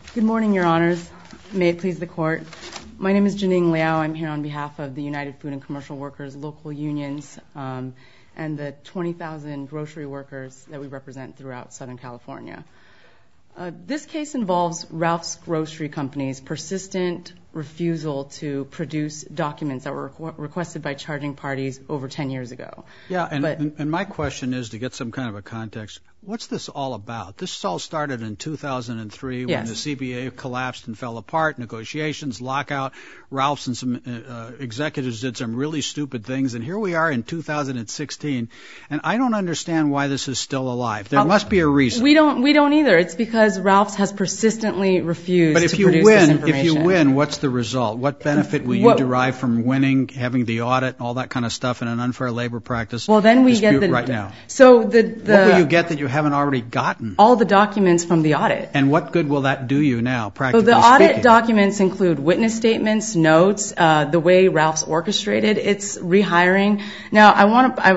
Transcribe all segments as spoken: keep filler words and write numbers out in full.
Good morning, Your Honors. May it please the Court. My name is Janine Liao. I'm here on behalf of the United Food and Commercial Workers local unions um, and the twenty thousand grocery workers that we represent throughout Southern California. Uh, this case involves Ralph's Grocery Company's persistent refusal to produce documents that were requ- requested by charging parties over ten years ago. Yeah, and, but, and, and my question is, to get some kind of a context, what's this all about? This all started in two thousand three when yes. the C B A collapsed and fell apart, negotiations, lockout, Ralph's and some uh, executives did some really stupid things, and here we are in two thousand sixteen, and I don't understand why this is still alive. There I'll, must be a reason. We don't, we don't either. It's because Ralph's has persistently refused but if to you produce win, this information. If you win, what's the result? What benefit will you what, derive from winning, having the audit, all that kind of stuff in an unfair labor practice well, then we dispute get the, right now? So the, the what will you get that you haven't already gotten? All the documents from the audit. And what good will that do you now, practically speaking? So the audit speaking? documents include witness statements, notes, uh, the way Ralph's orchestrated its rehiring. Now, I want to, I,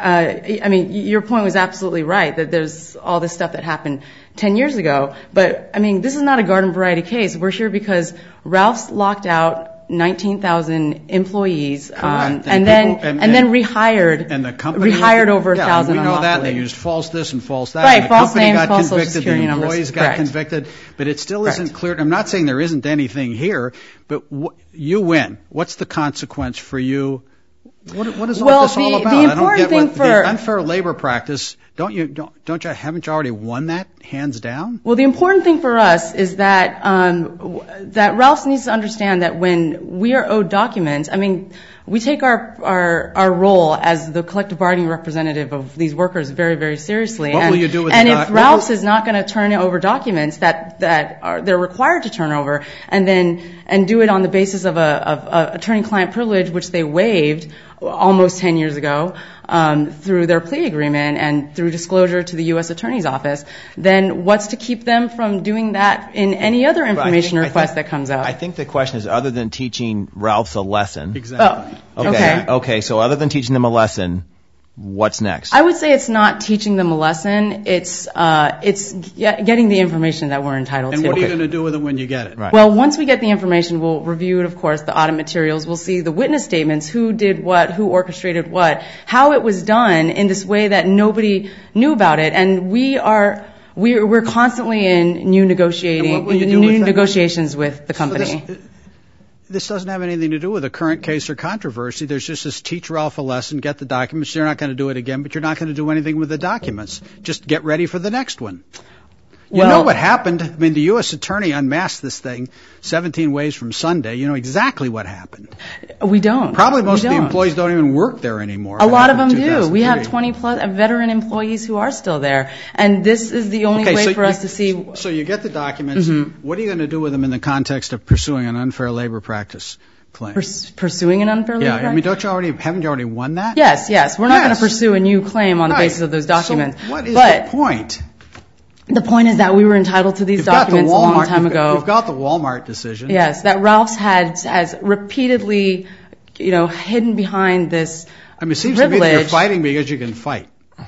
I, I mean, your point was absolutely right, that there's all this stuff that happened ten years ago. But, I mean, this is not a garden variety case. We're here because Ralph's locked out nineteen thousand employees, um, and, and then people, and, and then rehired, and the company rehired over a yeah, thousand. We know unlawfully. that and they used false this and false that. Right, and the false company names, got false social convicted, security the employees numbers. got Correct. convicted, but it still Correct. isn't clear. I'm not saying there isn't anything here, but wh- you win. What's the consequence for you? What, what is all well, this the, all about? The I don't important get thing what for the unfair labor practice. Don't you don't don't you haven't you already won that hands down? Well, the important thing for us is that um, that Ralph's needs to understand that when we are owed documents, I mean, we take our our our role as the collective bargaining representative of these workers very, very seriously. What and, will you do with and the if doc- Ralph's is not going to turn over documents that that are they're required to turn over, and then and do it on the basis of a of a attorney-client privilege, which they waived almost ten years ago um, through their plea agreement and through disclosure to the U S Attorney's Office, then what's to keep them from doing that in any other information think, request think, that comes out? I think the question is, other than teaching Ralph's a lesson. Exactly. Oh, okay. okay. Okay, so other than teaching them a lesson, what's next? I would say it's not teaching them a lesson. It's uh, it's get, getting the information that we're entitled And to. what are you Okay. going to do with it when you get it? Right. Well, once we get the information, we'll review it, of course, the audit materials. We'll see the witness statements, who did what, who orchestrated what, how it was done in this way that nobody knew about it. And we are we're, we're constantly in new negotiating, And what will you do new with that? negotiations with the company. So this, this doesn't have anything to do with the current case or controversy. There's just this teach Ralph a lesson, get the documents. You're not going to do it again, but you're not going to do anything with the documents. Just get ready for the next one. You Well- know what happened. I mean, the U S attorney unmasked this thing seventeen ways from Sunday. You know exactly what happened. We don't. Probably most We of the don't. employees don't even work there anymore. A It lot of them happened in do. We have two thousand three. twenty plus veteran employees who are still there. And this is the only Okay, way so for you- us to see. So you get the documents. Mm-hmm. What are you going to do with them in the context of pursuing an unfair labor practice claim? Purs- pursuing an unfair labor Yeah, I mean, practice? don't you already, haven't you already won that? Yes, yes. We're not Yes. going to pursue a new claim on the Right. basis of those documents. So what is but the point? the point is that we were entitled to these You've got the documents a long Walmart, time you've got- ago. You've got the Walmart decision. Yes, that Ralph's had has repeatedly, you know, hidden behind this I mean, it seems to me that you're privilege. fighting because you can fight.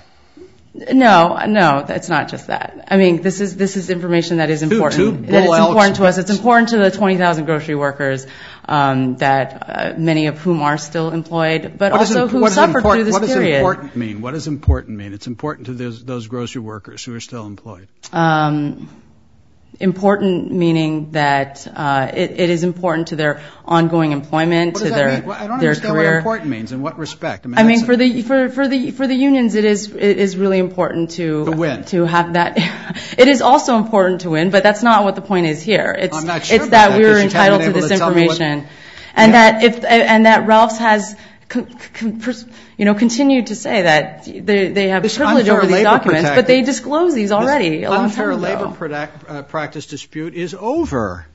No, no, that's not just that. I mean, this is this is information that is important. two that is bull elks- important to us. It's important to the twenty thousand grocery workers um, that uh, many of whom are still employed, but What does also imp- who what does suffered import- through this what does period. important mean? What does important mean? It's important to those, those grocery workers who are still employed. Um, important meaning that uh, it, it is important to their ongoing employment, What to does that their mean? Well, I don't their understand career. what important means. In what respect? I mean, I mean, that's for a- the for for the for the unions, it is it is really important to To win. to have that. It is also important to win, but that's not what the point is here. It's I'm not sure it's about that that, we're 'cause you entitled haven't to been this able to tell me what- information, and Yeah. that if and that Ralph's has. Con, con, pers- you know, continued to say that they they have This privilege unfair over these labor documents, but protect- they disclose these already This a long unfair time ago. labor product, uh, practice dispute is over.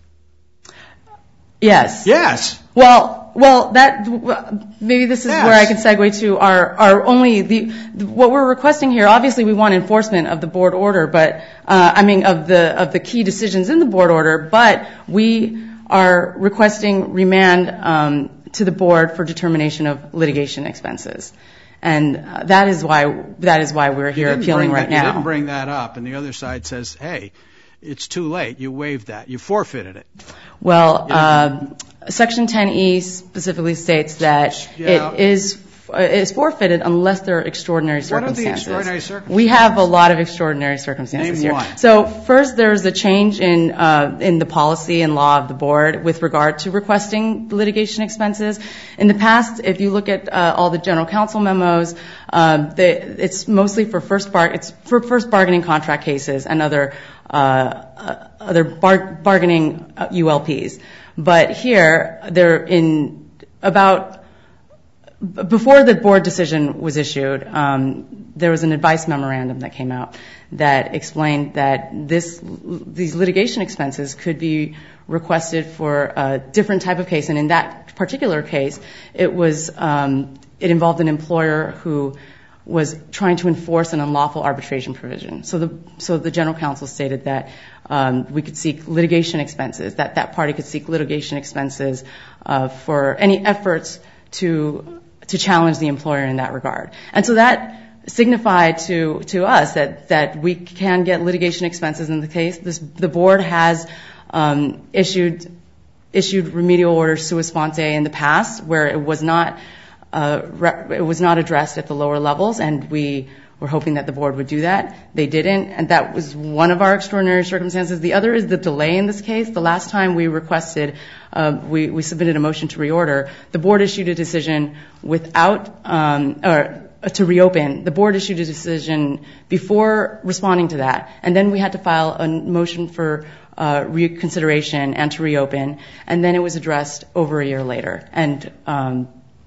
Yes. Yes. Well, well, that maybe this is Yes. where I can segue to our our only the, the what we're requesting here. Obviously, we want enforcement of the board order, but uh, I mean of the of the key decisions in the board order. But we are requesting remand um, to the board for determination of litigation expenses, and uh, that is why that is why we're You here didn't appealing bring right that, You now. didn't bring that up, and the other side says, "Hey, it's too late. You waived that. You forfeited it. Well, uh, Section ten E specifically states that Yeah. it is is forfeited unless there are extraordinary What are circumstances. the extraordinary circumstances? We have a lot of extraordinary circumstances Name here. one. So first, there's a change in uh, in the policy and law of the board with regard to requesting litigation expenses. In the past, if you look at uh, all the general counsel memos, um, the, it's mostly for first bar it's for first bargaining contract cases and other uh, uh, other bar- bargaining uh, U L Ps. But here, they're in about before the board decision was issued, um, there was an advice memorandum that came out that explained that this these litigation expenses could be requested for a different type of case, and in that particular case, it was um, it involved an employer who was trying to enforce an unlawful arbitration provision. So the so the general counsel stated that um, we could seek litigation expenses, that that party could seek litigation expenses uh, for any efforts to to challenge the employer in that regard. And so that signified to to us that that we can get litigation expenses in the case. This, the board has um, issued issued remedial orders sua sponte in the past where it was not uh, re- it was not addressed at the lower levels, and we were hoping that the board would do that. They didn't, and that was one of our extraordinary circumstances. The other is the delay in this case. The last time we requested, uh, we, we submitted a motion to reorder. The board issued a decision without, um, or to reopen. The board issued a decision before responding to that, and then we had to file a motion for uh, reconsideration and to reopen, and then it was addressed over a year later. And um,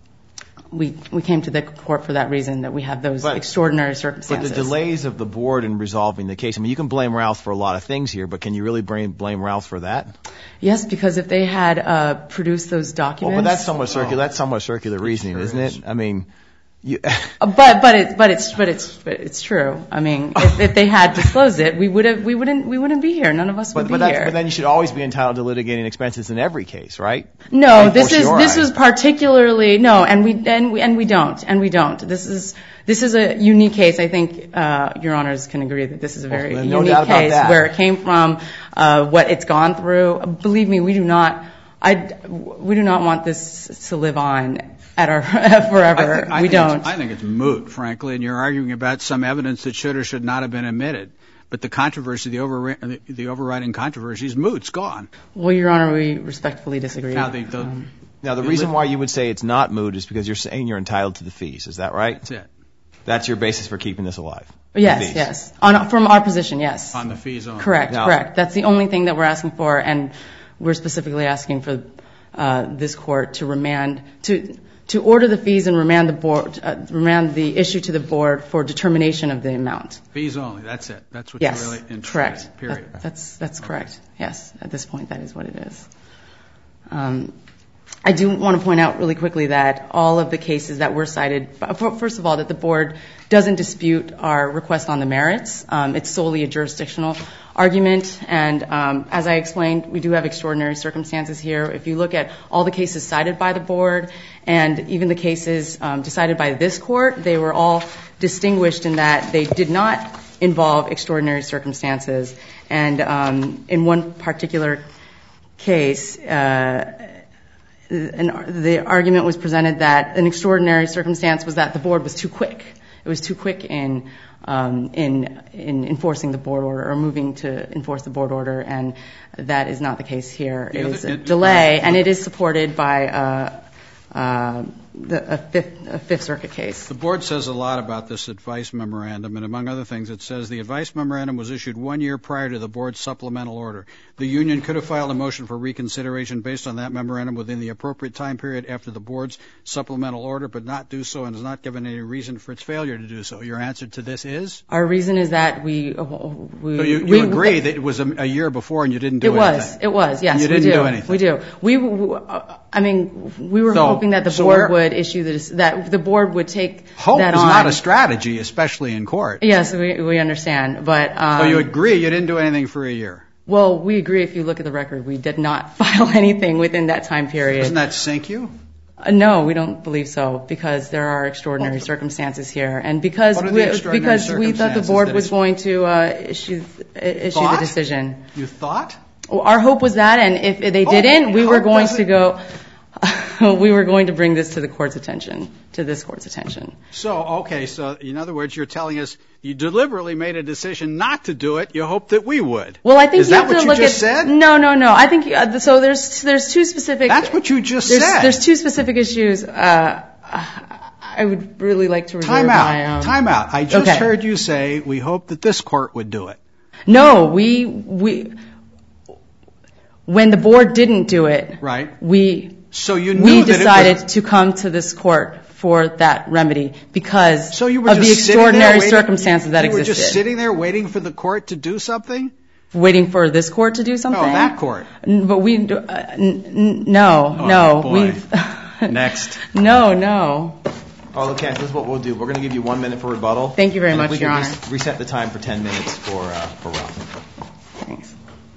We we came to the court for that reason, that we have those but, extraordinary circumstances. But the delays of the board in resolving the case, I mean, you can blame Ralph for a lot of things here, but can you really blame, blame Ralph for that? Yes, because if they had uh, produced those documents. Well, but that's somewhat circular. That's somewhat circular reasoning, isn't it? I mean, you. but but it's but it's but it's but it's true. I mean, if, if they had disclosed it, we would have we wouldn't we wouldn't be here. None of us would but, be but that's, here. But then you should always be entitled to litigating expenses in every case, right? No, Like this is fortiori. this is particularly no, and we and we and we don't and we don't. This is this is a unique case. I think uh, Your Honors can agree that this is a very well, no unique doubt about case that. where it came from, uh, what it's gone through. Believe me, we do not. I we do not want this to live on at our forever. I think, I we think don't. It's, I think it's moot, frankly, and you're arguing about some evidence that should or should not have been admitted. But the controversy, the, over, the overriding controversy is moot. It's gone. Well, Your Honor, we respectfully disagree. Now, the, the, um, Now, the reason why you would say it's not moot is because you're saying you're entitled to the fees. Is that right? That's it. That's your basis for keeping this alive? Yes, yes. On, from our position, yes. On the fees only. Correct, Now, correct. That's the only thing that we're asking for, and we're specifically asking for uh, this court to remand, to to order the fees and remand the board, uh, remand the issue to the board for determination of the amount. Fees only. That's it. That's what Yes, you're really interested correct. in, period. That, that's that's Okay. correct. Yes, at this point, that is what it is. Um, I do want to point out really quickly that all of the cases that were cited, first of all, that the board doesn't dispute our request on the merits. Um, it's solely a jurisdictional argument, and um, as I explained, we do have extraordinary circumstances here. If you look at all the cases cited by the board and even the cases um, decided by this court, they were all distinguished in that they did not involve extraordinary circumstances. And um, in one particular case, uh, and the argument was presented that an extraordinary circumstance was that the board was too quick. It was too quick in um, in in enforcing the board order or moving to enforce the board order, and that is not the case here. It is a delay, and it is supported by uh, uh, the, a, fifth, a Fifth Circuit case. The board says a lot about this advice memorandum, and among other things, it says the advice memorandum was issued one year prior to the board's supplemental order. The union could have filed a motion for reconsideration based on that memorandum within the appropriate time period after the board's supplemental order, but not do so and has not given any reason for its failure to do so. Your answer to this is? Our reason is that we... we so you, you we, agree that it was a, a year before and you didn't do it anything? It was. It was, yes. You didn't we do. do anything? We do. We, we uh, I mean, we were so, hoping that the so board would issue this, that the board would take hope that on. Hope on. is not a strategy, especially in court. Yes, we, we understand, but... Um, so you agree you didn't do anything for a year? Well, we agree if you look at the record. We did not file anything within that time period. Doesn't that sink you? Uh, no, we don't believe so, because there are extraordinary well, circumstances here, and because what are we, the because we thought the board was going to uh, issue issue thought? the decision. You thought? Well, our hope was that, and if they oh, didn't, we were going to go. we were going to bring this to the court's attention, to this court's attention. So, okay, so in other words, you're telling us you deliberately made a decision not to do it. You hoped that we would. Well, I think is you that have to what you look just at, said? No, no, no. I think uh, so. There's there's two specific. That's what you just there's, said. There's two specific issues. Uh, I would really like to reserve Time out. my. Um, Time out. I just okay. heard you say we hope that this court would do it. No, we we. When the board didn't do it, right? We so you knew we that decided it was... to come to this court for that remedy because so you were of just the extraordinary waiting, circumstances that you existed. You were just sitting there waiting for the court to do something? Waiting for this court to do something? No, that court. N- but we, uh, n- no, oh, no. Boy. Next. No, no. Oh, okay, this is what we'll do. We're going to give you one minute for rebuttal. Thank you very and much, we Your can Honor. Res- reset the time for ten minutes for, uh, for Ralph. Thanks.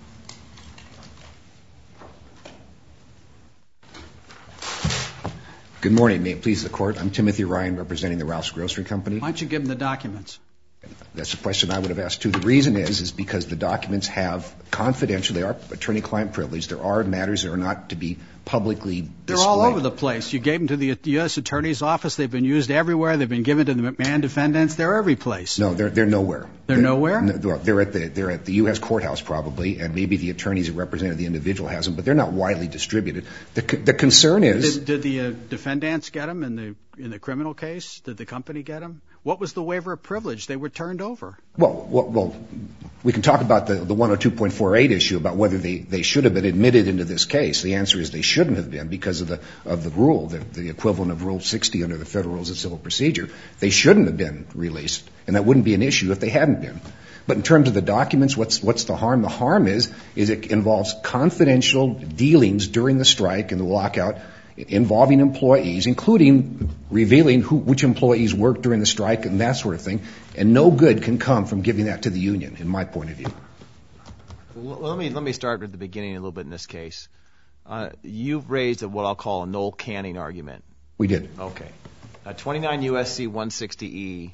Good morning. May it please the Court. I'm Timothy Ryan, representing the Ralph's Grocery Company. Why don't you give them the documents? That's a question I would have asked too. The reason is, is because the documents have confidential, they are attorney-client privilege. There are matters that are not to be publicly displayed. They're all over the place. You gave them to the U S Attorney's Office. They've been used everywhere. They've been given to the McMahon defendants. They're every place. No, they're they're nowhere. They're, they're nowhere? No, they're at the they're at the U S courthouse probably, and maybe the attorneys that represented the individual has them, but they're not widely distributed. The the concern is did, did the uh, defendants get them in the in the criminal case? Did the company get them? What was the waiver of privilege? They were turned over. Well, well, well we can talk about the, the one oh two point four eight issue about whether they, they should have been admitted into this case. The answer is they shouldn't have been because of the of the rule, the, the equivalent of Rule sixty under the Federal Rules of Civil Procedure. They shouldn't have been released, and that wouldn't be an issue if they hadn't been. But in terms of the documents, what's what's the harm? The harm is is it involves confidential dealings during the strike and the lockout involving employees, including revealing who, which employees worked during the strike and that sort of thing, and no good can come from giving that to the union, in my point of view. Well, let me let me start at the beginning a little bit in this case. Uh, you've raised a, what I'll call a Noel Canning argument. We did. Okay. Uh, twenty-nine U S C one sixty E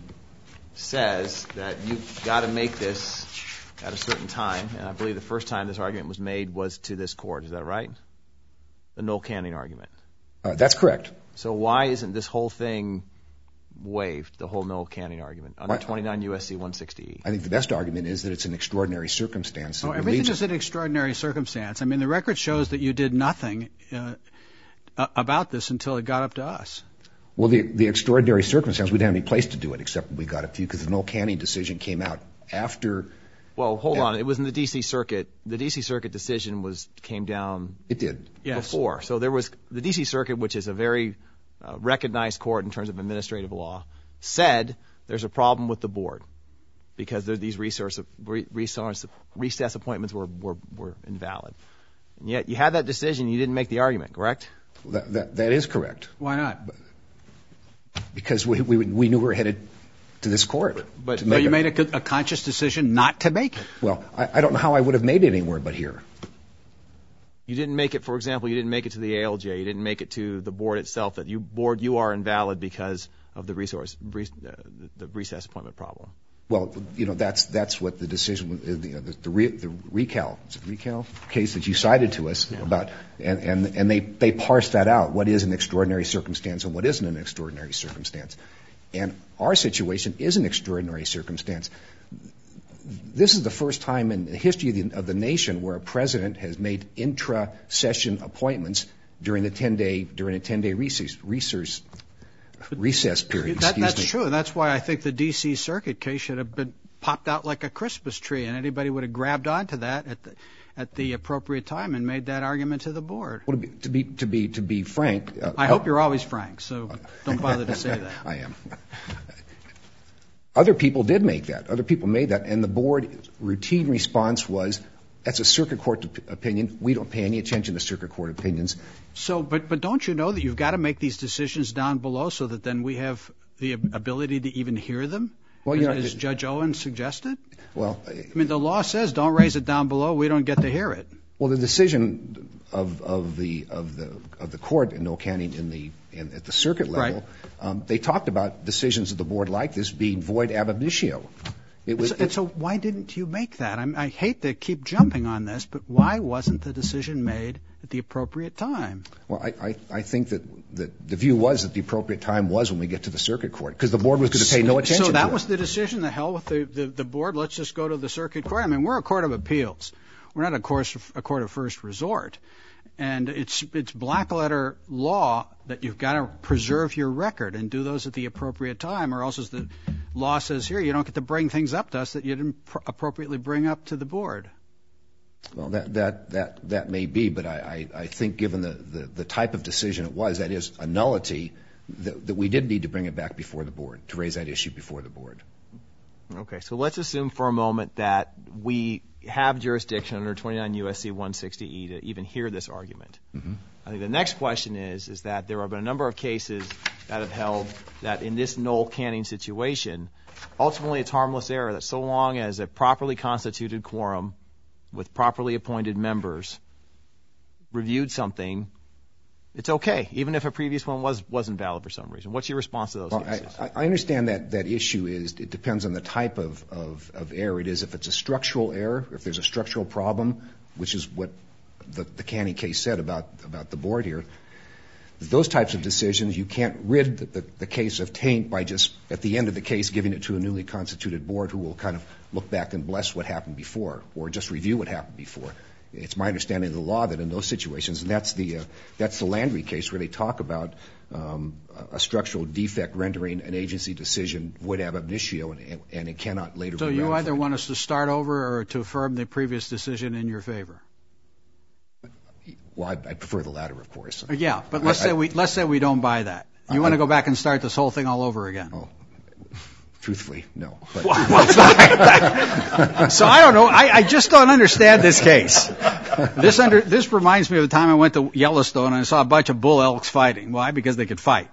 says that you've got to make this at a certain time, and I believe the first time this argument was made was to this court. Is that right? The Noel Canning argument. Uh, that's correct. So why isn't this whole thing waived, the whole Noel Canning argument, under twenty-nine U S C one sixty E? I think the best argument is that it's an extraordinary circumstance. Oh, everything is an extraordinary circumstance. I mean, the record shows that you did nothing uh, about this until it got up to us. Well, the, the extraordinary circumstance, we didn't have any place to do it except we got it to you because the Noel Canning decision came out after. Well, hold on. It was in the D C Circuit. The D C Circuit decision was came down. It did. Yes. Before. So there was the D C Circuit, which is a very uh, recognized court in terms of administrative law, said there's a problem with the board because there, these resource, resource, recess appointments were, were, were invalid. And yet you had that decision. You didn't make the argument, correct? That, that, that is correct. Why not? Because we, we, we knew we were headed to this court. But, so you a, made a, a conscious decision not to make it. Well, I, I don't know how I would have made it anywhere but here. You didn't make it, for example, you didn't make it to the A L J. You didn't make it to the board itself. That you board you are invalid because of the resource re, uh, the recess appointment problem. Well, you know that's that's what the decision the the, the, re, the recal is it recal case that you cited to us yeah. about, and, and and they they parsed that out. What is an extraordinary circumstance and what isn't an extraordinary circumstance? And our situation is an extraordinary circumstance. This is the first time in the history of the, of the nation where a president has made intra-session appointments during the ten-day during a ten-day recess recess, recess period. That, that's me. true. That's why I think the D C Circuit case should have been popped out like a Christmas tree, and anybody would have grabbed onto that at the at the appropriate time and made that argument to the board. Well, to be to be to be frank, uh, I hope you're always frank, so don't bother to say that. I am. Other people did make that. Other people made that, and the board's routine response was, "That's a circuit court opinion. We don't pay any attention to circuit court opinions." So, but but don't you know that you've got to make these decisions down below so that then we have the ability to even hear them? Well, you know, as Judge Owen suggested. Well, I mean, the law says don't raise it down below. We don't get to hear it. Well, the decision of of the of the of the court in Noel Canning in the And at the circuit level, Right. um, they talked about decisions of the board like this being void ab initio. It was, and so why didn't you make that? I'm, I hate to keep jumping on this, but why wasn't the decision made at the appropriate time? Well, I, I, I think that, that the view was that the appropriate time was when we get to the circuit court, because the board was going to pay no attention So to that it. was the decision, the hell with the, the, the board, let's just go to the circuit court. I mean, we're a court of appeals. We're not a, course, a court of first resort. And it's it's black letter law that you've got to preserve your record and do those at the appropriate time, or else, as the law says here, you don't get to bring things up to us that you didn't pr- appropriately bring up to the board. Well, that that that that may be, but I, I, I think given the, the, the type of decision it was, that is a nullity, that, that we did need to bring it back before the board, to raise that issue before the board. Okay, so let's assume for a moment that we have jurisdiction under twenty-nine U S C one sixty E to even hear this argument. Mm-hmm. I think the next question is, is that there have been a number of cases that have held that in this Noel Canning situation, ultimately it's harmless error, that so long as a properly constituted quorum with properly appointed members reviewed something, it's okay, even if a previous one was, wasn't valid for some reason. What's your response to those well, cases? I, I understand that that issue is, it depends on the type of, of, of error it is. If it's a structural error, if there's a structural problem, which is what the, the Canning case said about, about the board here, those types of decisions, you can't rid the, the, the case of taint by just, at the end of the case, giving it to a newly constituted board who will kind of look back and bless what happened before, or just review what happened before. It's my understanding of the law that in those situations, and that's the uh, that's the Landry case where they talk about um, a structural defect rendering an agency decision void ab initio, and, and it cannot later So be you ratified. either want us to start over or to affirm the previous decision in your favor? Well, I, I prefer the latter, of course. Yeah, but let's I, say we let's say we don't buy that. You I, want to I, go back and start this whole thing all over again? Oh, truthfully, no. But, So I don't know. I, I just don't understand this case. This under this reminds me of the time I went to Yellowstone and I saw a bunch of bull elks fighting. Why? Because they could fight.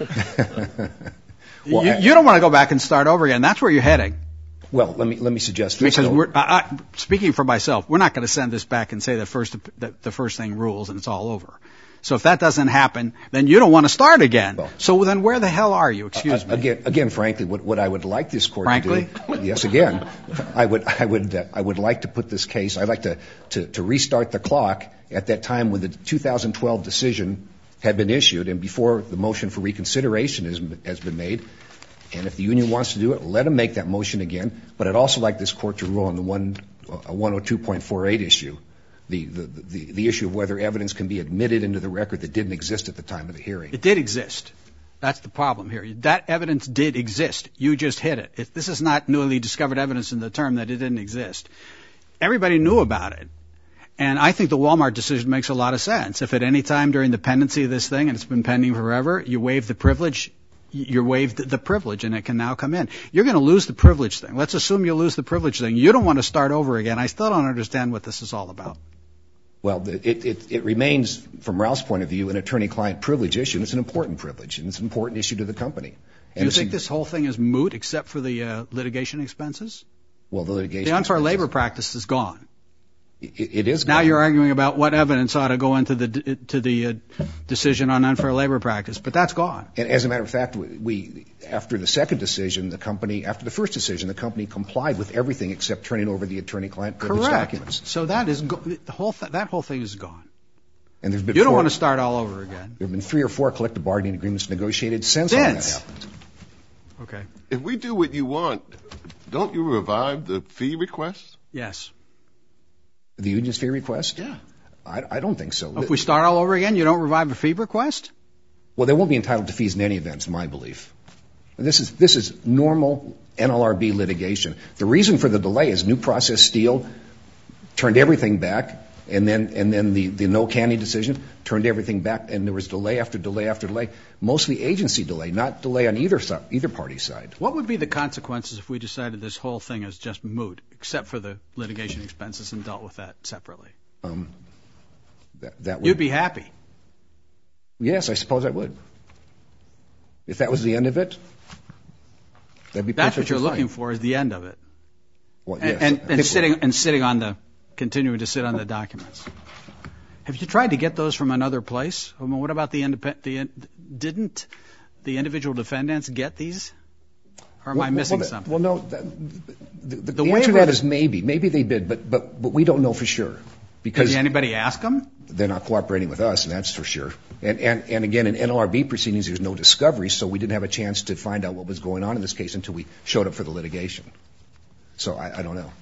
well, you, I, you don't want to go back and start over again. That's where you're heading. Well, let me let me suggest this. Because though. we're, I, I, speaking for myself, we're not going to send this back and say the first the, the first thing rules and it's all over. So if that doesn't happen, then you don't want to start again. Well, so then where the hell are you? Excuse uh, me. Again, again, frankly, what, what I would like this court frankly? to do, yes, again, I would, I would, uh, I would like to put this case. I'd like to, to, to restart the clock at that time when the two thousand twelve decision had been issued and before the motion for reconsideration has, has been made. And if the union wants to do it, let them make that motion again. But I'd also like this court to rule on the one, uh, one oh two point four eight issue. The, the, the, the issue of whether evidence can be admitted into the record that didn't exist at the time of the hearing. It did exist. That's the problem here. That evidence did exist. You just hit it. it. This is not newly discovered evidence in the term that it didn't exist. Everybody knew about it. And I think the Walmart decision makes a lot of sense. If at any time during the pendency of this thing, and it's been pending forever, you waive the privilege, you're waived the privilege and it can now come in. You're going to lose the privilege thing. Let's assume you lose the privilege thing. You don't want to start over again. I still don't understand what this is all about. Well, it, it, it remains, from Ralph's point of view, an attorney-client privilege issue, and it's an important privilege, and it's an important issue to the company. And Do you think this whole thing is moot except for the uh, litigation expenses? Well, the litigation The unfair expenses, labor practice is gone. It, it is Now gone. you're arguing about what evidence ought to go into the to the uh, decision on unfair labor practice, but that's gone. And as a matter of fact, we, after the second decision, the company, after the first decision, the company complied with everything except turning over the attorney-client privilege Correct. documents. So that is go- the whole th- that whole thing is gone. And there's been You don't four, want to start all over again. There have been three or four collective bargaining agreements negotiated since, Since. all that happened. Okay. If we do what you want, don't you revive the fee request? Yes. The union's fee request? Yeah. I, I don't think so. If we start all over again, you don't revive a fee request? Well, they won't be entitled to fees in any event, is my belief. This is this is normal N L R B litigation. The reason for the delay is New Process Steel turned everything back, and then and then the, the No Canning decision turned everything back, and there was delay after delay after delay, mostly agency delay, not delay on either side, either party's side. What would be the consequences if we decided this whole thing is just moot, except for the litigation expenses, and dealt with that separately? Um, that, that would, You'd be happy. Yes, I suppose I would. If that was the end of it, that'd be That's what you're perfectly looking fine. for, is the end of it. Well, And, yes, and, I and think sitting and sitting on the, continuing to sit on the documents. Have you tried to get those from another place? I mean, what about the independent? The, didn't the individual defendants get these? Or am well, I missing well, something? Well, no. The, the, the, the the answer to that is maybe. Maybe they did, but but but we don't know for sure. Because did anybody ask them? They're not cooperating with us, and that's for sure. And and and again, in N L R B proceedings, there's no discovery, so we didn't have a chance to find out what was going on in this case until we showed up for the litigation. So I, I don't know.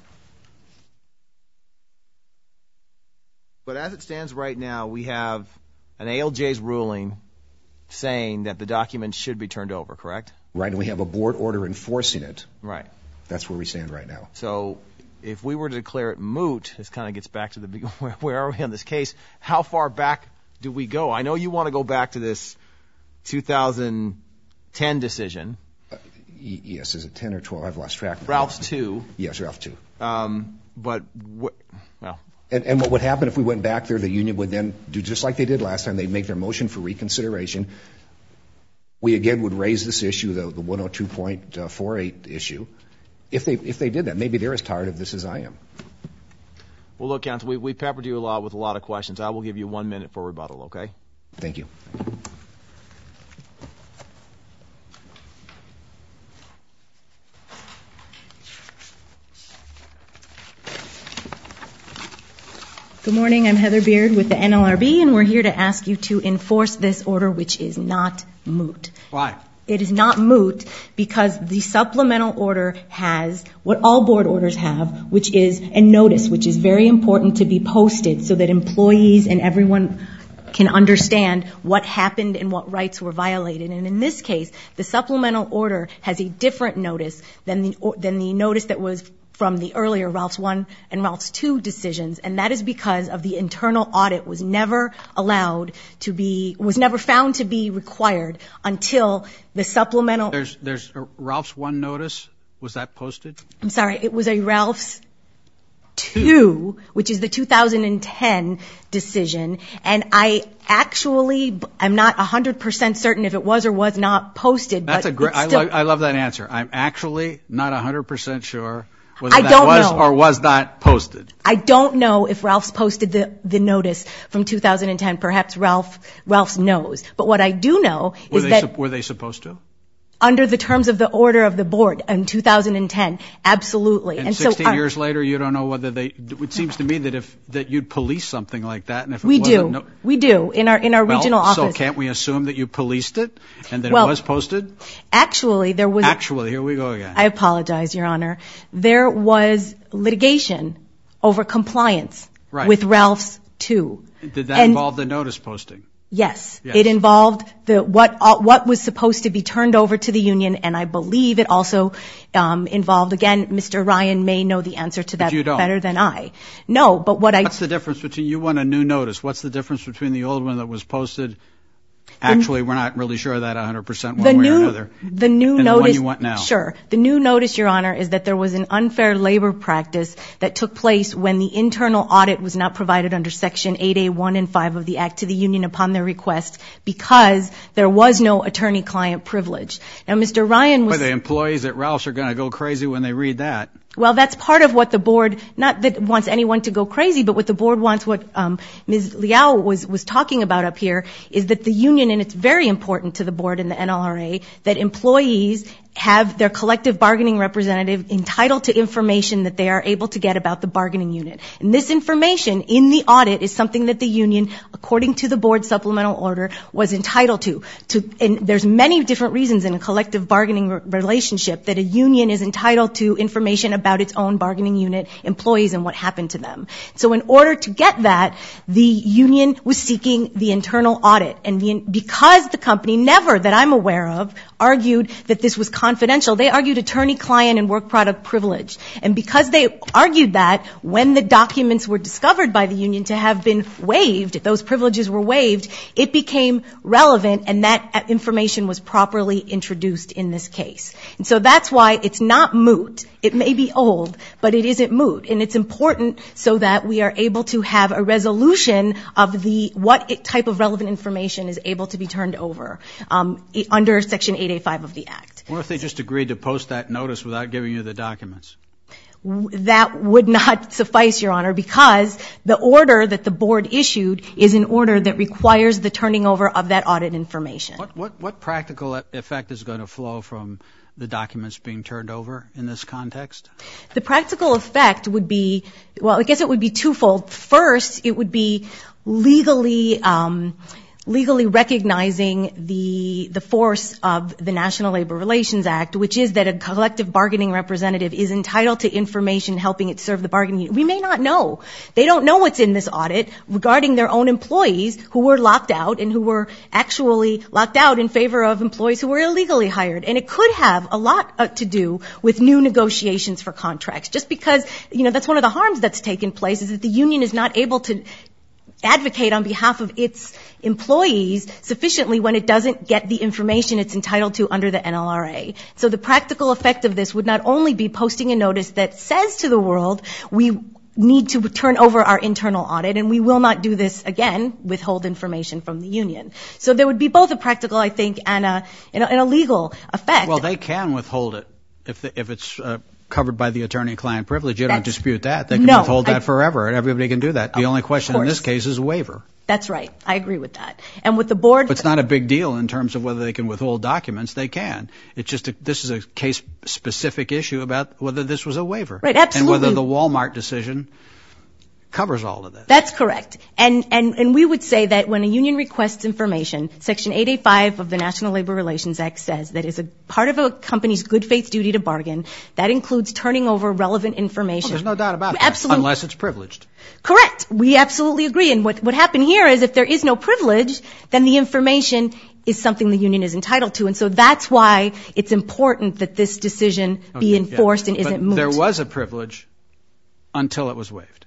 But as it stands right now, we have an A L J's ruling saying that the documents should be turned over, correct? Right, and we have a board order enforcing it. Right. That's where we stand right now. So if we were to declare it moot, this kind of gets back to the big, where, where are we on this case? How far back do we go? I know you want to go back to this two thousand ten decision. Uh, y- yes, is it ten or twelve? I've lost track now. Ralph's two. Yes, Ralph two. Um, but, wh- well. And, and what would happen if we went back there, the union would then do just like they did last time. They'd make their motion for reconsideration. We again would raise this issue, the, the one oh two point four eight issue. If they if they did that, maybe they're as tired of this as I am. Well, look, counsel, we, we peppered you a lot with a lot of questions. I will give you one minute for rebuttal, okay? Thank you. Good morning. I'm Heather Beard with the N L R B, and we're here to ask you to enforce this order, which is not moot. Why? It is not moot because the supplemental order has what all board orders have, which is a notice, which is very important to be posted so that employees and everyone can understand what happened and what rights were violated. And in this case, the supplemental order has a different notice than the, than the notice that was from the earlier Ralph's one and Ralph's two decisions, and that is because of the internal audit was never allowed to be, was never found to be required until the supplemental. There's, there's a Ralph's one notice. Was that posted? I'm sorry, it was a Ralph's two, which is the two thousand ten decision, and I actually, I'm not one hundred percent certain if it was or was not posted. That's but a great, I, still, lo- I love that answer. I'm actually not one hundred percent sure whether I that don't was know. or was not posted. I don't know if Ralph's posted the, the notice from two thousand ten. Perhaps Ralph Ralph's knows. But what I do know Were is they, that su- were they supposed to? under the terms of the order of the board in two thousand ten, absolutely. And, and sixteen so, uh, years later, you don't know whether they. It seems to me that if that you'd police something like that, and if it we wasn't, do, no, we do in our in our well, regional so office. can't we assume that you policed it and that Well, it was posted? Actually, there was. Actually, here we go again. I apologize, Your Honor. There was litigation over compliance Right. with Ralph's two. Did that and involve the notice posting? Yes, Yes. it involved the what uh, what was supposed to be turned over to the union, and I believe it also um, involved. Again, Mister Ryan may know the answer to that you don't. better than I. No, but what I What's the difference between you want a new notice? What's the difference between the old one that was posted? Actually, we're not really sure of that one hundred percent one the way new or another. the new and notice the one you want now. Sure, the new notice, Your Honor, is that there was an unfair labor practice that took place when the internal audit was not provided under Section eight A one and five of the Act to the union upon their request because there was no attorney-client privilege. Now, Mister Ryan was. Boy, the employees at Ralph's are going to go crazy when they read that. Well, that's part of what the board, not that it wants anyone to go crazy, but what the board wants, what um, Miz Liao was, was talking about up here, is that the union, and it's very important to the board and the N L R A, that employees have their collective bargaining representative entitled to information that they are able to get about the bargaining unit. And this information in the audit is something that the union, according to the board supplemental order, was entitled to. to and there's many different reasons in a collective bargaining re- relationship that a union is entitled to information about its own bargaining unit employees and what happened to them. So in order to get that, the union was seeking the internal audit. And the, because the company never, that I'm aware of, argued that this was confidential, they argued attorney-client and work product privilege. And because they argued that, when the documents were discovered by the union to have been waived, those privileges were waived, it became relevant and that information was properly introduced in this case. And so that's why it's not moot. It may be old, but it isn't moot. And it's important so that we are able to have a resolution of the what it, type of relevant information is able to be turned over um, under Section eight A five of the Act. What if they just agreed to post that notice without giving you the documents? that would not suffice, Your Honor, because the order that the board issued is an order that requires the turning over of that audit information. What, what, what practical effect is going to flow from the documents being turned over in this context? The practical effect would be, well, I guess it would be twofold. First, it would be legally um, legally recognizing the the force of the National Labor Relations Act, which is that a collective bargaining representative is entitled to information helping it serve the bargaining unit. We may not know. They don't know what's in this audit regarding their own employees who were locked out and who were actually locked out in favor of employees who were illegally hired. And it could have a lot uh, to do with new negotiations for contracts. Just because, you know, that's one of the harms that's taken place is that the union is not able to advocate on behalf of its employees sufficiently when it doesn't get the information it's entitled to under the N L R A. So the practical effect of this would not only be posting a notice that says to the world, we need to turn over our internal audit and we will not do this again, withhold information from the union. So there would be both a practical, I think, and a, and a, and a legal effect. Well, they can withhold it if, the, if it's uh, covered by the attorney-client privilege. You don't That's, dispute that. They can no, withhold that I, forever, and everybody can do that. The oh, only question in this case is a waiver. That's right. I agree with that. And with the board... But it's not a big deal in terms of whether they can withhold documents. They can. It's just a, this is a case-specific issue about whether this was a waiver. Right, absolutely. And whether the Walmart decision covers all of this. That's correct. And, and, and we would say that when a union requests information, Section eight eighty-five of the National Labor Relations Act says that is a part of a company's good faith duty to bargain. That includes turning over relevant information. Well, there's no doubt about that. Absolutely. Unless it's privileged. Correct. We absolutely agree. And what, what happened here is if there is no privilege, then the information is something the union is entitled to. And so that's why it's important that this decision okay, be enforced yeah. and isn't but moved. There was a privilege until it was waived.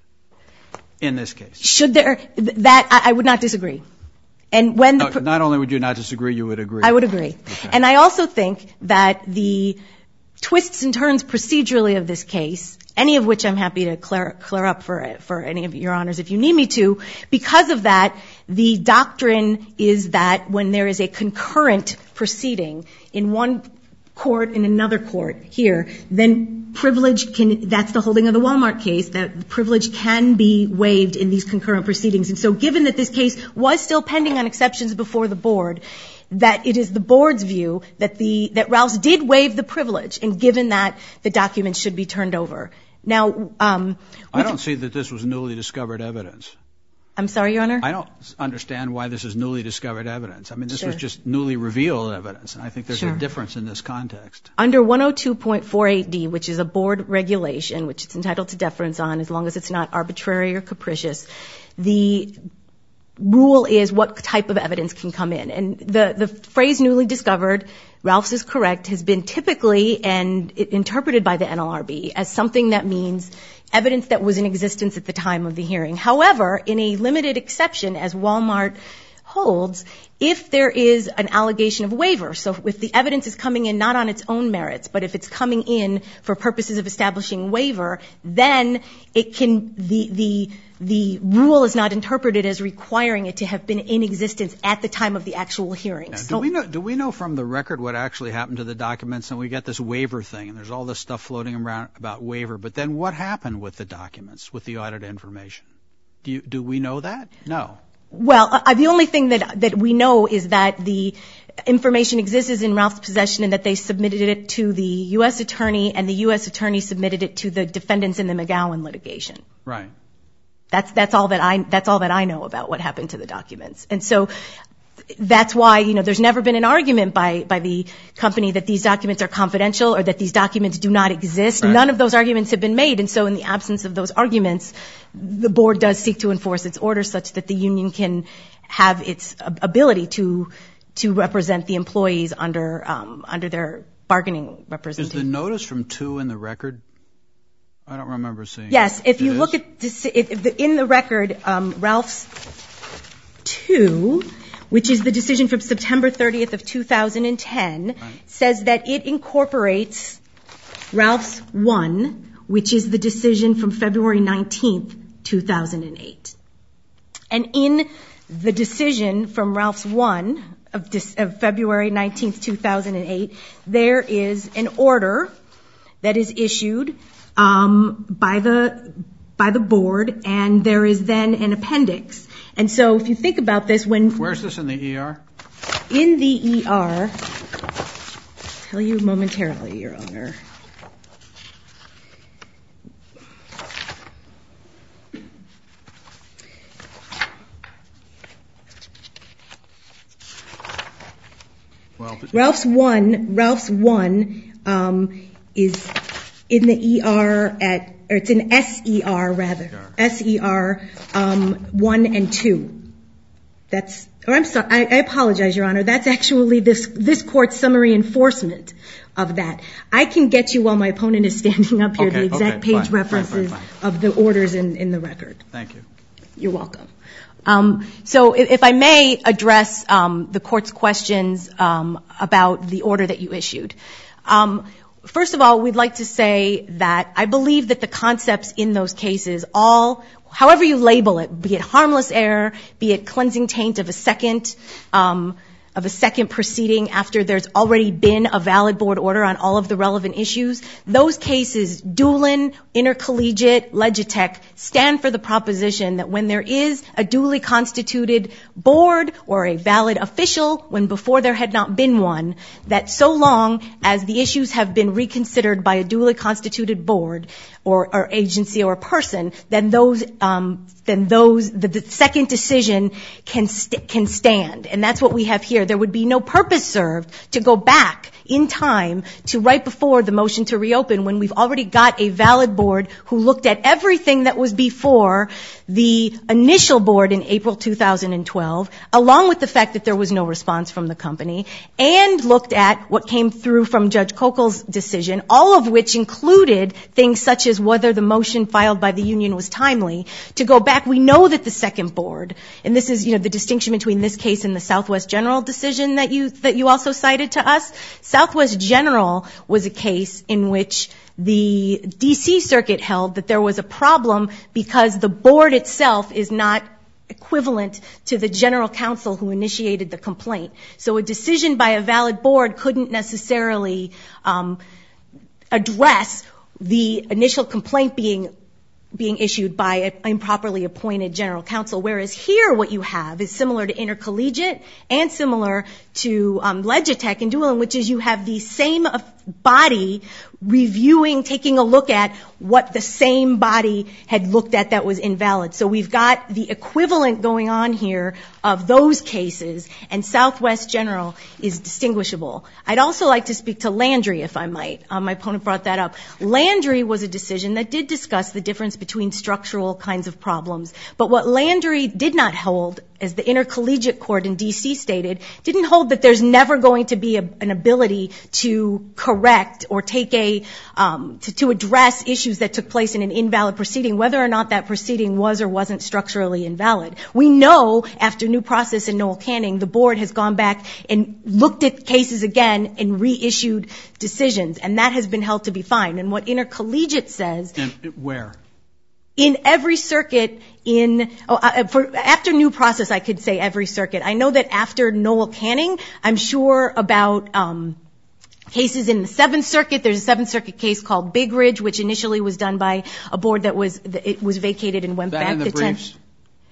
In this case. Should there, that, I, I would not disagree. And when the, no, not only would you not disagree, you would agree. I would agree. Okay. And I also think that the twists and turns procedurally of this case, any of which I'm happy to clear, clear up for, for any of your honors if you need me to, because of that, the doctrine is that when there is a concurrent proceeding in one court in another court here, then privilege can, that's the holding of the Walmart case, that privilege can be waived in these concurrent proceedings. And so given that this case was still pending on exceptions before the board, that it is the board's view that the, that Ralph's did waive the privilege, and given that, the documents should be turned over. Now, um, I don't see that this was newly discovered evidence. I'm sorry, Your Honor? I don't understand why this is newly discovered evidence. I mean, this sure. was just newly revealed evidence, and I think there's sure. a difference in this context. Under one oh two point four eight D, which is a board regulation, which it's entitled to deference on as long as it's not arbitrary or capricious, the rule is what type of evidence can come in. And the, the phrase newly discovered, Ralph's is correct, has been typically and interpreted by the N L R B as something that means evidence that was in existence at the time of the hearing. However, in a limited exception, as Walmart holds, if there is an allegation of waiver, so if the evidence is coming in not on its own merits, but if it's coming in for purposes of establishing waiver, then it can, the, the, the rule is not interpreted as requiring it to have been in existence at the time of the actual hearing. Now, so, do we know, do we know from the record what actually happened to the documents? And we get this waiver thing, and there's all this stuff floating around about waiver, but then what happened with the documents, with the audit information? Do you, do we know that? No. Well, uh, the only thing that that we know is that the information exists in Ralph's possession and that they submitted it to the U S attorney, and the U S attorney submitted it to the defendants in the McGowan litigation. Right. That's that's all that I that's all that I know about what happened to the documents. And so that's why, you know, there's never been an argument by by the company that these documents are confidential or that these documents do not exist. Right. None of those arguments have been made. And so in the absence of those arguments, the board does seek to enforce its order such that the union can have its ability to to represent the employees under um, under their bargaining representation. Is the notice from two in the record? I don't remember seeing. Yes, if it you is? look at this, if, if the, in the record, um, Ralph's two, which is the decision from September thirtieth of two thousand ten, right, says that it incorporates Ralph's one, which is the decision from February nineteenth, two thousand eight. And in the decision from Ralph's one of, dis, of February nineteenth, two thousand eight, there is an order that is issued um, by the by the board, and there is then an appendix. And so if you think about this, when... Where's this in the E R? In the E R, I'll tell you momentarily, Your Honor. Well, Ralph's one, Ralph's one um, is in the E R at, or it's in S E R rather, S E R um, one and two. That's, or I'm sorry, I, I apologize, Your Honor. That's actually this this court's summary enforcement of that. I can get you while my opponent is standing up here okay, the exact okay, page fine, references fine, fine, fine. of the orders in, in the record. Thank you. You're welcome. Um, so if, if I may address um, the court's questions um, about the order that you issued. Um, first of all, we'd like to say that I believe that the concepts in those cases all, however you label it, be it harmless error, be it cleansing taint of a second um, of a second proceeding after there's already been a valid board order on all of the relevant issues, those cases, Doolin, Intercollegiate, Legitech, stand for the proposition that when there is a duly constituted board or a valid official, when before there had not been one, that so long as the issues have been reconsidered by a duly constituted board or, or agency or person, then those, um, then those, the, the second decision can st- can stand, and that's what we have here. There would be no purpose served to go back in time to right before the motion to reopen when we've already got a valid board who looked at everything that was before the initial board in April two thousand twelve, along with the fact that there was no response from the company, and looked at what came through from Judge Kokel's decision, all of which included things such as whether the motion filed by the union was timely. To go back, we know that the second board, and this is, you know, the distinction between this case and the Southwest General decision that you that you also cited to us. Southwest General was a case in which the D C Circuit held that there was a problem because the board itself is not equivalent to the general counsel who initiated the complaint. So a decision by a valid board couldn't necessarily um, address the initial complaint being being issued by an improperly appointed general counsel, whereas here what you have is similar to Intercollegiate and similar to um, Legitech and Doolin, which is you have the same body reviewing, taking a look at what the same body had looked at that was invalid. So we've got the equivalent going on here of those cases, and Southwest General is distinguishable. I'd also like to speak to Landry, if I might. Um, my opponent brought that up. Landry was a decision that did discuss the difference between structural kinds of problems. But what Landry did not hold, as the Intercollegiate Court in D C stated, didn't hold that there's never going to be a, an ability to correct or take a, um, to, to address issues that took place in an invalid proceeding, whether or not that proceeding was or wasn't structurally invalid. We know after New Process and Noel Canning, the board has gone back and looked at cases again and reissued decisions, and that has been held to be fine. And what Intercollegiate says... And where? In every circuit in, oh, uh, for, after New Process, I could say every circuit. I know that after Noel Canning, I'm sure about um, cases in the Seventh Circuit. There's a Seventh Circuit case called Big Ridge, which initially was done by a board that was, it was vacated and went that back in the to briefs? ten.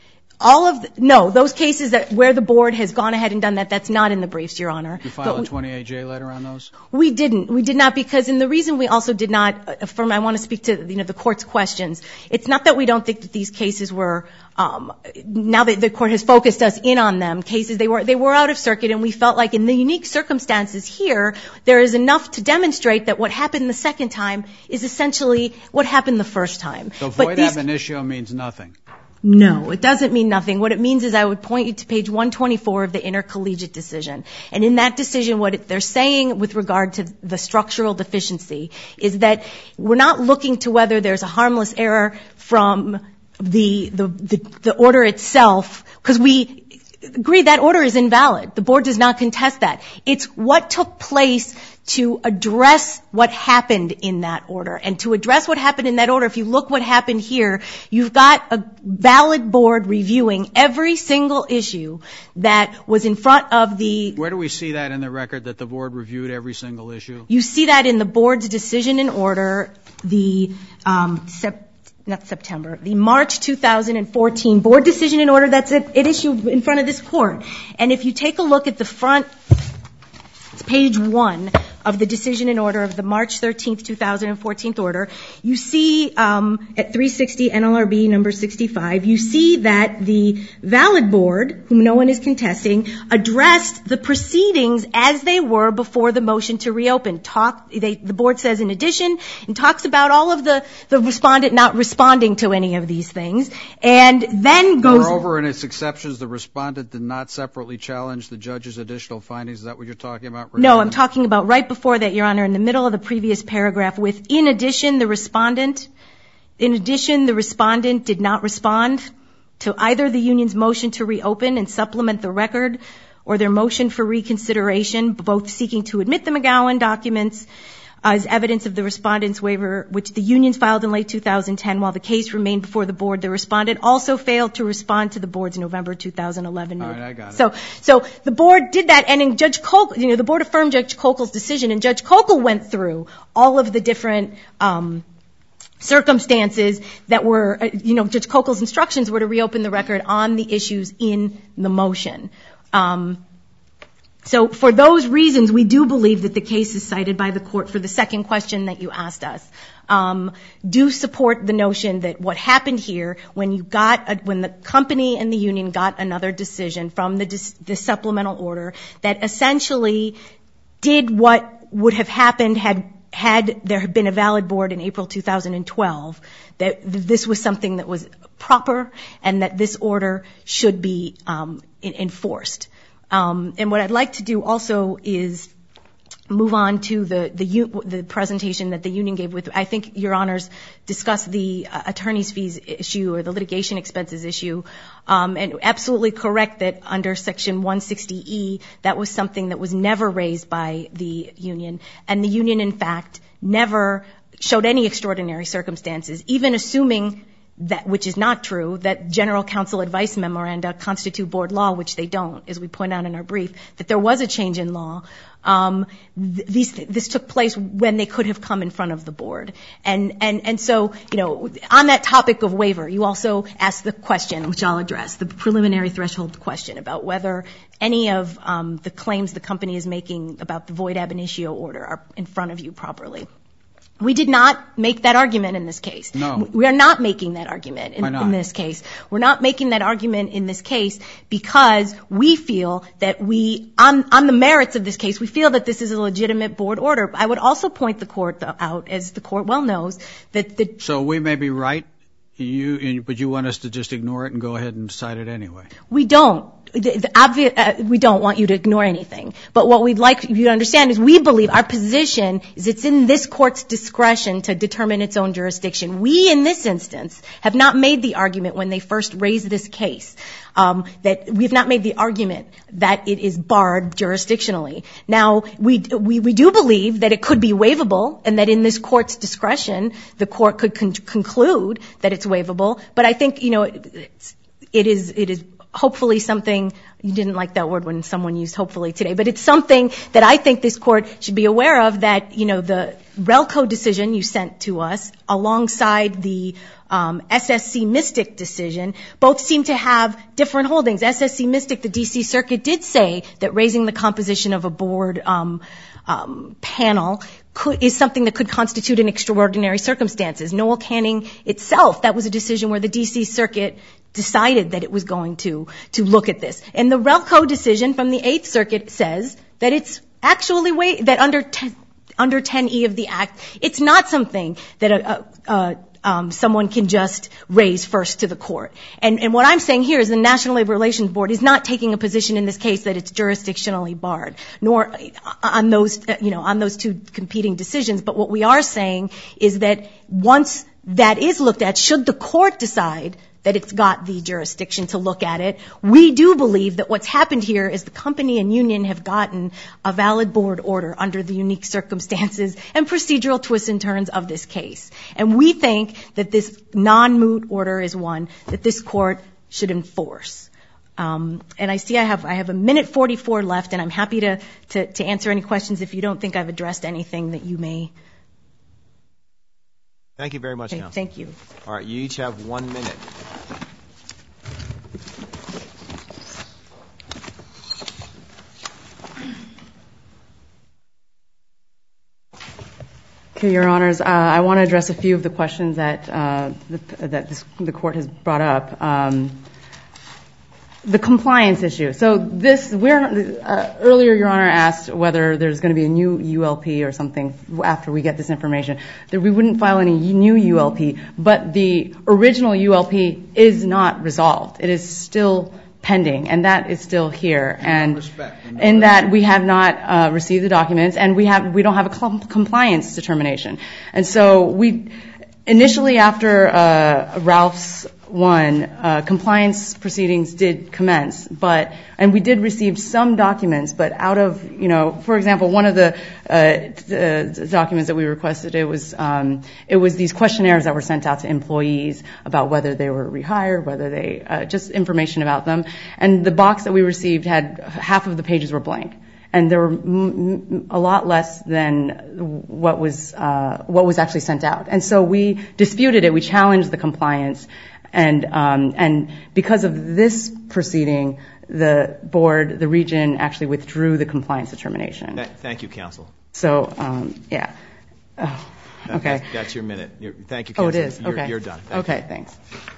All of, the, no, those cases that where the board has gone ahead and done that, that's not in the briefs, Your Honor. Did you file a twenty-eight J letter on those? We didn't. We did not, because, and the reason we also did not, affirm, I want to speak to, you know, the court's questions. It's not that we don't think that these cases were, um, now that the court has focused us in on them, cases, they were, they were out of circuit, and we felt like in the unique circumstances here, there is enough to demonstrate that what happened the second time is essentially what happened the first time. So void ab initio means nothing? No, it doesn't mean nothing. What it means is I would point you to page one twenty-four of the Intercollegiate decision. And in that decision, what it, they're saying with regard to the structural deficiency is that we're not looking to whether there's a harmless error from the, the, the, the order itself, because we, agree that order is invalid. The board does not contest that. It's what took place to address what happened in that order. And to address what happened in that order, if you look what happened here, you've got a valid board reviewing every single issue that was in front of the... Where do we see that in the record, that the board reviewed every single issue? You see that in the board's decision in order, the um, sep- not September, the March two thousand fourteen board decision in order that's at, at issue in front of this court. And if you take a look at the front, it's page one of the decision in order of the March thirteenth, two thousand fourteen order, you see um, at three sixty N L R B number sixty-five, you see that the valid board, whom no one is contesting, addressed the proceedings as they were before the motion to reopen. Talk, they, the board says in addition, and talks about all of the, the respondent not responding to any of these things, and then goes... Moreover, in its exceptions, the respondent did not separately challenge the judge's additional findings. Is that what you're talking about? No, I'm talking about right before that, Your Honor, in the middle of the previous paragraph with, in addition, the respondent, in addition, the respondent did not respond to either the union's motion to reopen and supplement the record or their motion for reconsideration, both seeking to admit the McGowan documents as evidence of the respondent's waiver, which the unions filed in late two thousand ten while the case remained before the board. The respondent also failed to respond to the board's November two thousand eleven. All right, I got it. So, so the board did that, and in Judge Kokel, you know, the board affirmed Judge Kokel's decision, and Judge Kokel went through all of the different um, circumstances that were, uh, you know, Judge Kokel's instructions were to reopen the record on the issues in the motion. Um, So for those reasons, we do believe that the case is cited by the court for the second question that you asked us. Um, do support the notion that what happened here when you got, a, when the company and the union got another decision from the, dis, the supplemental order that essentially did what would have happened had had there been a valid board in April two thousand twelve, that this was something that was proper and that this order should be um, enforced. Um, and what I'd like to do also is move on to the the, the presentation that the union gave with, I think Your Honors discussed the uh, attorney's fees issue or the litigation expenses issue, um, and absolutely correct that under Section one sixty E, that was something that was never raised by the union. And the union, in fact, never showed any extraordinary circumstances, even assuming that, which is not true, that general counsel advice memoranda constitute board law, which they don't, as we point out in our brief, that there was a change in law. Um, th- these, this took place when they could have come in front of the board. And, and, and so, you know, on that topic of waiver, you also asked the question, which I'll address, the preliminary threshold question about whether any of um, the claims the company is making about the void ab initio order are in front of you properly. We did not make that argument in this case. No. We are not making that argument in, Why not? in this case. We're not making that argument in this case because we feel that we, on, on the merits of this case, we feel that this is a legitimate board order. I would also point the court out, as the court well knows, that the... So we may be right, you, but you want us to just ignore it and go ahead and decide it anyway? We don't. The, the obvious, uh, we don't want you to ignore anything. But what we'd like you to understand is we believe our position is it's in this court's discretion to determine its own jurisdiction. We, in this instance, have not made the argument when they first raised this case, um, that we have not made the argument that it is barred jurisdictionally. Now, we, we, we do believe that it could be waivable and that in this court's discretion, the court could con- conclude that it's waivable. But I think, you know, it, it's, it is, it is, hopefully something, you didn't like that word when someone used hopefully today, but it's something that I think this court should be aware of, that, you know, the RELCO decision you sent to us alongside the um, S S C Mystic decision both seem to have different holdings. S S C Mystic, the D C Circuit, did say that raising the composition of a board um, um, panel could, is something that could constitute an extraordinary circumstances. Noel Canning itself, that was a decision where the D C Circuit decided that it was going to to look at this. And the RELCO decision from the Eighth Circuit says that it's actually way, that under ten, under ten E of the Act, it's not something that a, a, a um, someone can just raise first to the court. And, and what I'm saying here is the National Labor Relations Board is not taking a position in this case that it's jurisdictionally barred, nor on those, you know, on those two competing decisions. But what we are saying is that once that is looked at, should the court decide that it's got the jurisdiction to look at it. We do believe that what's happened here is the company and union have gotten a valid board order under the unique circumstances and procedural twists and turns of this case. And we think that this non-moot order is one that this court should enforce. Um, and I see I have I have a minute forty-four left, and I'm happy to, to, to answer any questions if you don't think I've addressed anything that you may. Thank you very much, Okay, Counsel. thank you. All right, you each have one minute. Okay, Your Honors, uh, I want to address a few of the questions that uh, the, that this, the court has brought up. Um, the compliance issue. So this, we're uh, earlier, Your Honor asked whether there's going to be a new U L P or something after we get this information. That we wouldn't file any new U L P, but the original U L P is not resolved. It is still pending, and that is still here. And respect, in in that we have not uh, received the documents, and we have we don't have a com- compliance determination. And so we initially, after uh, Ralph's one, uh, compliance proceedings did commence, but and we did receive some documents, but out of, you know, for example, one of the uh, t- uh, documents that we requested, it was um, it was these questionnaires that were sent out to employees about whether they were rehired, whether they uh, just information about them, and the box that we received had half of the pages were blank. And there were m- m- a lot less than what was uh, what was actually sent out, and so we disputed it. We challenged the compliance, and um, and because of this proceeding, the board, the region, actually withdrew the compliance determination. Th- Thank you, Counsel. So um, yeah, oh, That- okay. That's, that's your minute. You're, thank you, Oh, Counsel. it is. You're, Okay. You're done. Thank okay, you. thanks.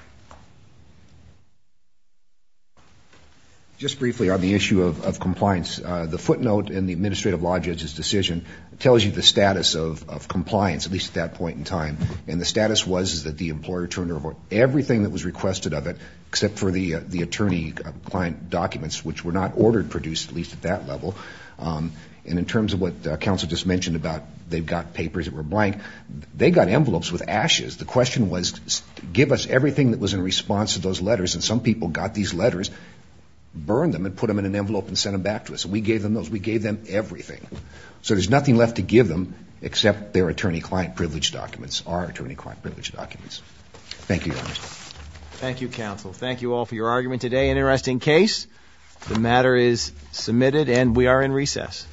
Just briefly on the issue of, of compliance, uh, the footnote in the administrative law judge's decision tells you the status of, of compliance, at least at that point in time. And the status was is that the employer turned over everything that was requested of it, except for the uh, the attorney-client documents, which were not ordered produced, at least at that level. Um, and in terms of what uh, counsel just mentioned about they've got papers that were blank, they got envelopes with ashes. The question was, give us everything that was in response to those letters. And some people got these letters, burned them, and put them in an envelope and sent them back to us. And we gave them those. We gave them everything. So there's nothing left to give them except their attorney-client privilege documents, our attorney-client privilege documents. Thank you, Your Honor. Thank you, Counsel. Thank you all for your argument today. An interesting case. The matter is submitted, and we are in recess.